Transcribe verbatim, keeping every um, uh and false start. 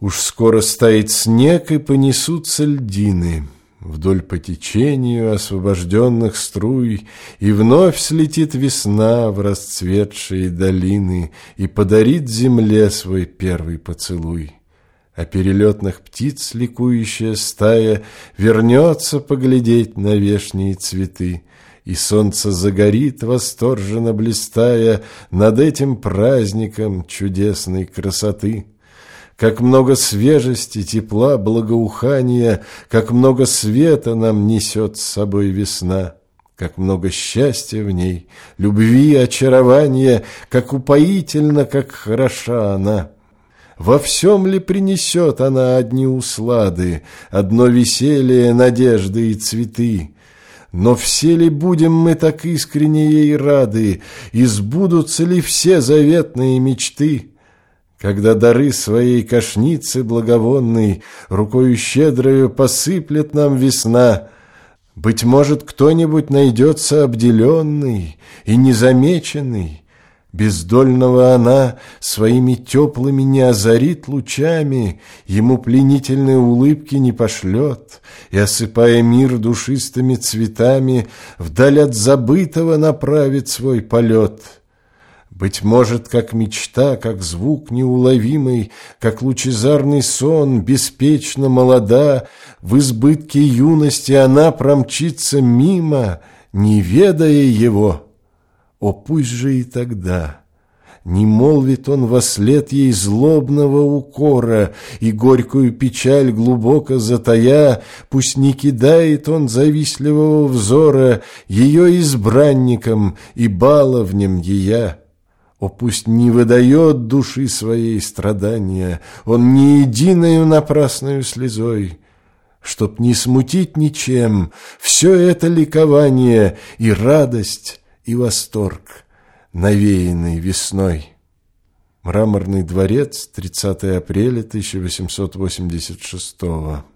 Уж скоро стает снег, и понесутся льдины вдоль по течению освобожденных струй, и вновь слетит весна в расцветшие долины и подарит земле свой первый поцелуй. А перелетных птиц ликующая стая вернется поглядеть на вешние цветы, и солнце загорит, восторженно блистая над этим праздником чудесной красоты. Как много свежести, тепла, благоухания, как много света нам несет с собой весна, как много счастья в ней, любви, очарования, как упоительно, как хороша она. Во всем ли принесет она одни услады, одно веселье, надежды и цветы? Но все ли будем мы так искренне ей рады, и сбудутся ли все заветные мечты? Когда дары своей кошницы благовонной рукою щедрою посыплет нам весна, быть может, кто-нибудь найдется обделенный и незамеченный. Бездольного она своими теплыми не озарит лучами, ему пленительной улыбки не пошлет, и, осыпая мир душистыми цветами, вдаль от забытого направит свой полет. Быть может, как мечта, как звук неуловимый, как лучезарный сон, беспечно молода, в избытке юности она промчится мимо, не ведая его. О, пусть же и тогда не молвит он вослед ей злобного укора, и горькую печаль глубоко затая, пусть не кидает он завистливого взора ее избранником и баловнем ея. О, пусть не выдает души своей страдания он ни единою напрасною слезой, чтоб не смутить ничем все это ликование и радость, и восторг, навеянный весной. Мраморный дворец, тридцатое апреля тысяча восемьсот восемьдесят шестого.